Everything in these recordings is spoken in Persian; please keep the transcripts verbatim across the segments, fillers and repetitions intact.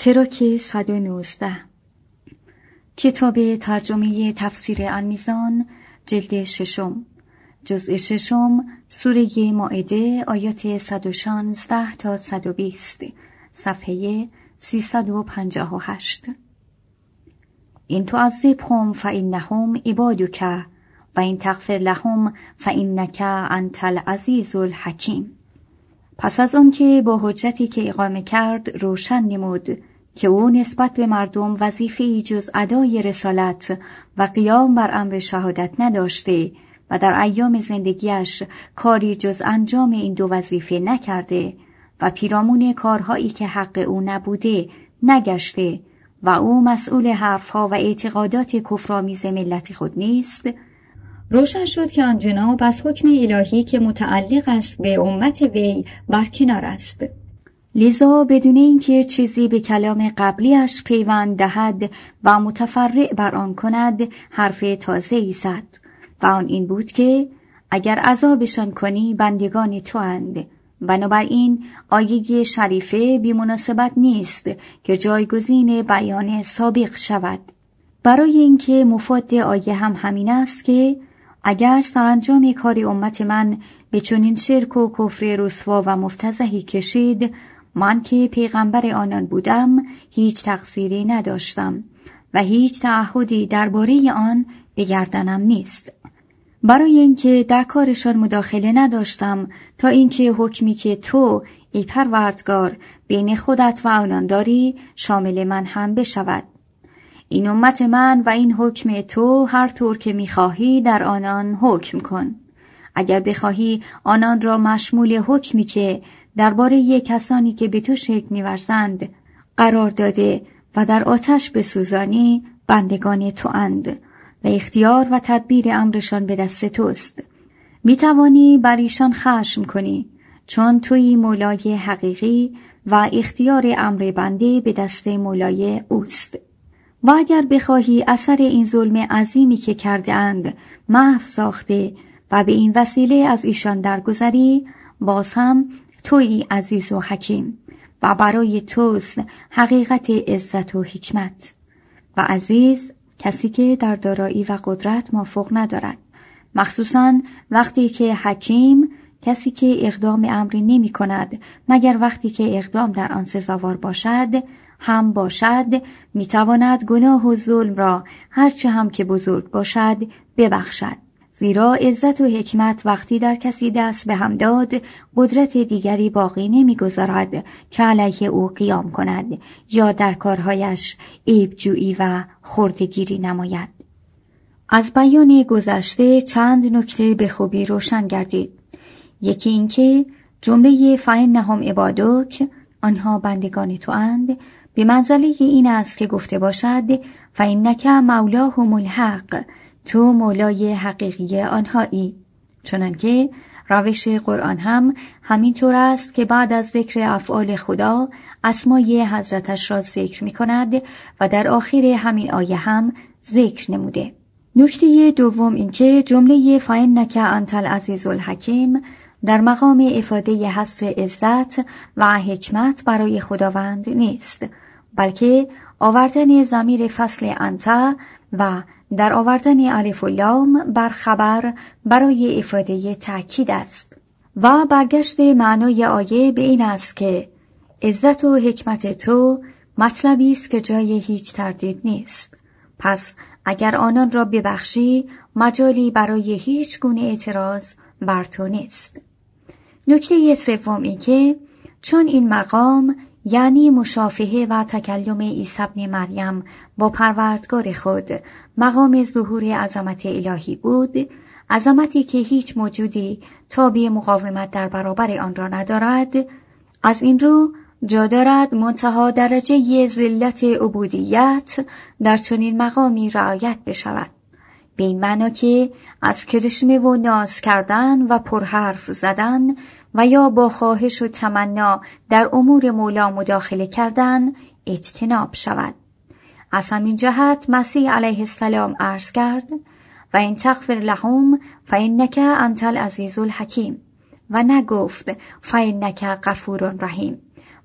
تراک صد و نوزده. کتاب ترجمه تفسیر المیزان، جلد ششم، جزء ششم، سوره مائده، آیات صد و شانزده تا صد و بیست، صفحه سیصد و پنجاه و هشت. این تعذبهم فإنهم عبادک و این تغفر لهم فإنک انت العزیز الحکیم. پس از آن که با حجتی که اقامه کرد روشن نمود که او نسبت به مردم وظیفه‌ای جز ادای رسالت و قیام بر امر شهادت نداشته و در ایام زندگیش کاری جز انجام این دو وظیفه نکرده و پیرامون کارهایی که حق او نبوده نگشته و او مسئول حرفها و اعتقادات کفرآمیز ملت خود نیست، روشن شد که آن جناب از حکم الهی که متعلق است به امت وی برکنار است. لذا بدون اینکه چیزی به کلام قبلیش پیوند دهد و متفرع بر آن کند، حرف تازه‌ای زد و آن این بود که اگر عذابشان کنی بندگان تو اند. بنابراین آیه شریفه بی مناسبت نیست که جایگزین بیان سابق شود، برای اینکه مفاد آیه هم همین است که اگر سرانجام کار امت من به چنین شرک و کفر رسوا و مفتضحی کشید، من که پیغمبر آنان بودم هیچ تقصیری نداشتم و هیچ تعهدی درباره آن به گردنم نیست، برای اینکه در کارشان مداخله نداشتم تا اینکه حکمی که تو ای پروردگار بین خودت و آنان داری شامل من هم بشود. این امت من و این حکم تو هر طور که می‌خواهی در آنان حکم کن. اگر بخواهی آنان را مشمول حکمی که درباره کسانی که به تو شرک می‌ورزند قرار داده و در آتش بسوزانی، بندگان تو اند و اختیار و تدبیر امرشان به دست توست. می‌توانی بر ایشان خشم کنی چون تویی مولای حقیقی و اختیار امر بنده به دست مولای اوست. و اگر بخواهی اثر این ظلم عظیمی که کرده اند محو ساخته و به این وسیله از ایشان درگذری، باز هم تویی عزیز و حکیم و برای توست حقیقت عزت و حکمت. و عزیز کسی که در دارایی و قدرت مافوق ندارد، مخصوصاً وقتی که حکیم کسی که اقدام امری نمی کند مگر وقتی که اقدام در آن سزاوار باشد هم باشد، می تواند گناه و ظلم را هرچه هم که بزرگ باشد ببخشد، زیرا عزت و حکمت وقتی در کسی دست به هم داد قدرت دیگری باقی نمی گذارد که علیه او قیام کند یا در کارهایش عیبجویی و خردگیری نماید. از بیان گذشته چند نکته به خوبی روشن گردید. یکی این که جمله فإنهم عبادک، آنها بندگان تو اند، به منزله این است که گفته باشد فإنک مولاهم الحق، تو مولای حقیقی آنهایی، چنانکه روش قرآن هم همین طور است که بعد از ذکر افعال خدا اسمای حضرتش را ذکر می کند و در آخر همین آیه هم ذکر نموده. نکته دوم این که جمله فإنک انت العزیز الحکیم در مقام افاده حصر عزت و حکمت برای خداوند نیست، بلکه آوردن ضمیر فصل انت و در آوردن الف و لام بر خبر برای افاده تأکید است. و برگشت معنای آیه به این است که عزت و حکمت تو مطلبی است که جای هیچ تردید نیست، پس اگر آنان را ببخشی مجالی برای هیچ گونه اعتراض بر تو نیست. نکته سوم این که چون این مقام یعنی مشافهه و تکلم عیسی ابن مریم با پروردگار خود مقام ظهور عظمت الهی بود، عظمتی که هیچ موجودی تابع مقاومت در برابر آن را ندارد، از این رو جا دارد منتها درجه ذلت عبودیت در چنین مقامی رعایت بشود، به این معنا که از کرشمه و ناز کردن و پرحرف زدن و یا با خواهش و تمنا در امور مولا مداخله کردن اجتناب شود. از همین جهت مسیح علیه السلام عرض کرد و این تغفر لهم فإنک انت العزیز الحکیم و نگفت فإنک غفور رحیم،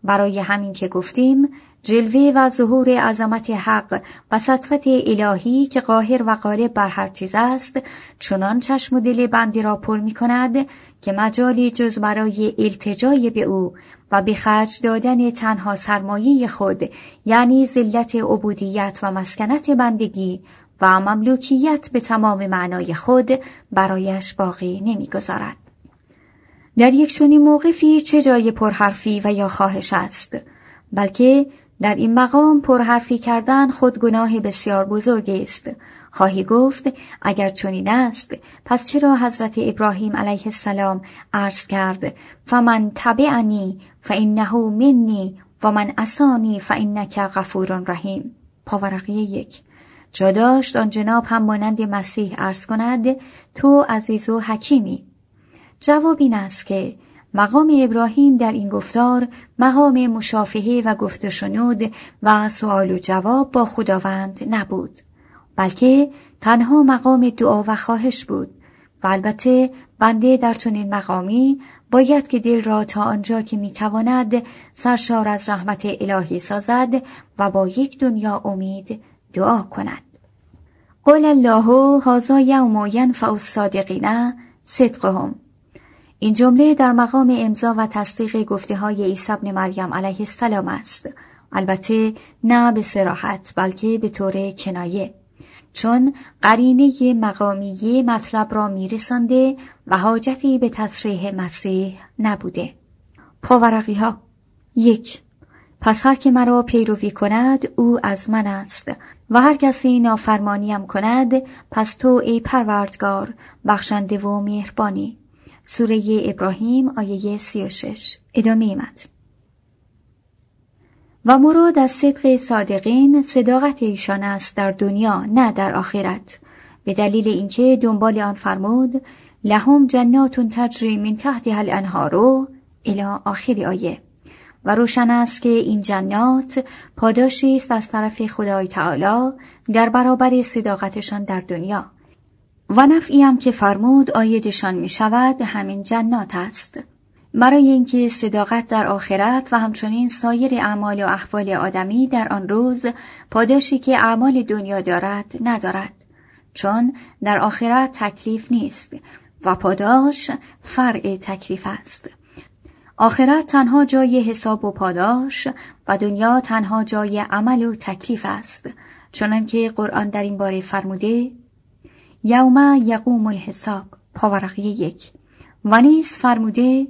برای همین که گفتیم جلوه و ظهور عظمت حق و سطوت الهی که قاهر و غالب بر هر چیز است چنان چشم و دل بنده را پر می کند که مجالی جز برای التجای به او و به خرج دادن تنها سرمایه خود، یعنی ذلت عبودیت و مسکنت بندگی و مملوکیت به تمام معنای خود، برایش باقی نمی گذارد. در یک چنین موقفی چه جای پرحرفی و یا خواهش است؟ بلکه در این مقام پرحرفی کردن خود گناه بسیار بزرگی است. خواهی گفت اگر چنین است پس چرا حضرت ابراهیم علیه السلام عرض کرد فمن تبعنی فانه منی و من عصانی فانک غفور رحیم؟ پاورقی یک. جا داشت آن جناب هم مانند مسیح عرض کند تو عزیز و حکیمی. جواب این است که مقام ابراهیم در این گفتار مقام مشافهه و گفت و شنود و سوال و جواب با خداوند نبود، بلکه تنها مقام دعا و خواهش بود. و البته بنده در چنین مقامی باید که دل را تا آنجا که میتواند سرشار از رحمت الهی سازد و با یک دنیا امید دعا کند. قال الله هذا یوم ینفع الصادقین صدقهم. این جمله در مقام امضا و تصدیق گفته های عیسی ابن مریم علیه السلام است، البته نه به صراحت بلکه به طور کنایه، چون قرینه مقامیه مطلب را میرسانده و حاجتی به تصریح مسیح نبوده. پاورقی ها. یک. پس هر که مرا پیروی کند او از من است و هر کسی نافرمانیم کند پس تو ای پروردگار بخشنده و مهربانی. سوره ابراهیم آیه سی و شش. ادامه متن. و مراد از صدق صادقین صداقت ایشان است در دنیا نه در آخرت، به دلیل اینکه دنبال آن فرمود لهم جنات تجری من تحتها الانهار الی آخر آیه. و روشن است که این جنات پاداشی است از طرف خدای تعالی در برابر صداقتشان در دنیا و نفعی هم که فرمود آیدشان می شود همین جنات است، برای اینکه صداقت در آخرت و همچنین سایر اعمال و احوال آدمی در آن روز پاداشی که اعمال دنیا دارد ندارد، چون در آخرت تکلیف نیست و پاداش فرع تکلیف است. آخرت تنها جای حساب و پاداش و دنیا تنها جای عمل و تکلیف است، چنانکه قرآن در این باره فرموده یوم یقوم الحساب. پاورقی یک. و نیز فرموده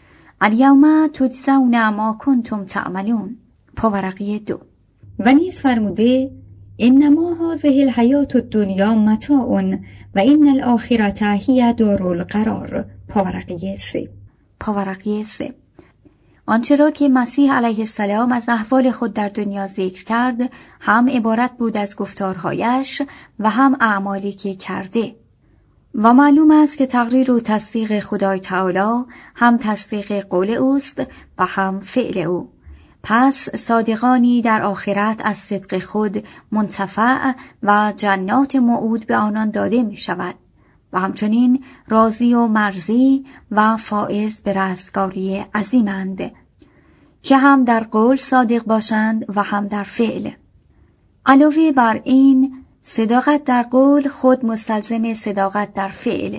الیوم تجزون ما کنتم تعملون. پاورقی دو. و نیز فرموده انما هذه الحیات الدنیا متاع و ان الاخرة هی دار القرار. پاورقی سه. پاورقی سه. آنچه را که مسیح علیه السلام از احوال خود در دنیا ذکر کرد هم عبارت بود از گفتارهایش و هم اعمالی که کرده و معلوم است که تقریر و تصدیق خدای تعالی هم تصدیق قول اوست و هم فعل او. پس صادقانی در آخرت از صدق خود منتفع و جنات موعود به آنان داده می شود و همچنین راضی و مرضی و فائز به رستگاری عظیمند که هم در قول صادق باشند و هم در فعل. علاوه بر این صداقت در قول خود مستلزم صداقت در فعل،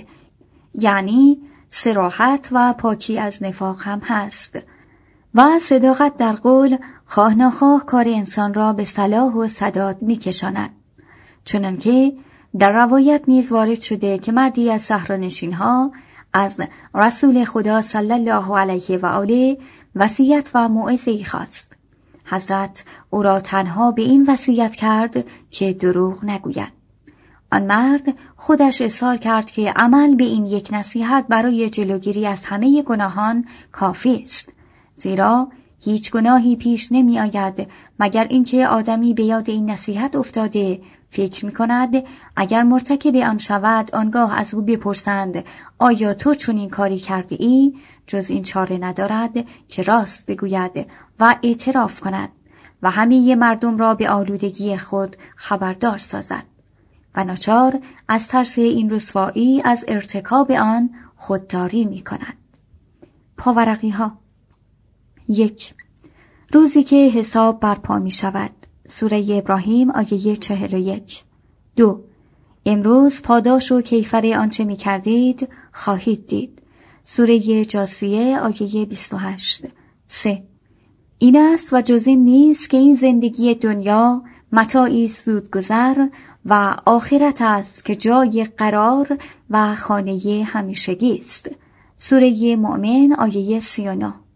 یعنی صراحت و پاکی از نفاق هم هست و صداقت در قول خواه ناخواه کار انسان را به صلاح و سداد می کشاند، چنانکه در روایت نیز وارد شده که مردی از صحرانشین‌ها از رسول خدا صلی الله علیه و آله وصیت و موعظه‌ای خواست. حضرت او را تنها به این وصیت کرد که دروغ نگوید. آن مرد خودش اصرار کرد که عمل به این یک نصیحت برای جلوگیری از همه گناهان کافی است، زیرا هیچ گناهی پیش نمی آید مگر اینکه آدمی به یاد این نصیحت افتاده فکر می کند اگر مرتکب آن شود آنگاه از او بپرسند آیا تو چون این کاری کرده ای؟ جز این چاره ندارد که راست بگوید و اعتراف کند و همه مردم را به آلودگی خود خبردار سازد و ناچار از ترس این رسوایی از ارتکاب آن خودداری می کند. پاورقی ها. یک. روزی که حساب برپا می شود. سوره ابراهیم آیه چهل و یک. دو. امروز پاداش و کیفر آنچه می کردید خواهید دید. سوره جاثیه آیه بیست و هشت. سه. این است و جز این نیست که این زندگی دنیا متاعی زودگذر و آخرت است که جای قرار و خانه همیشگی است. سوره مؤمن آیه سی و نه.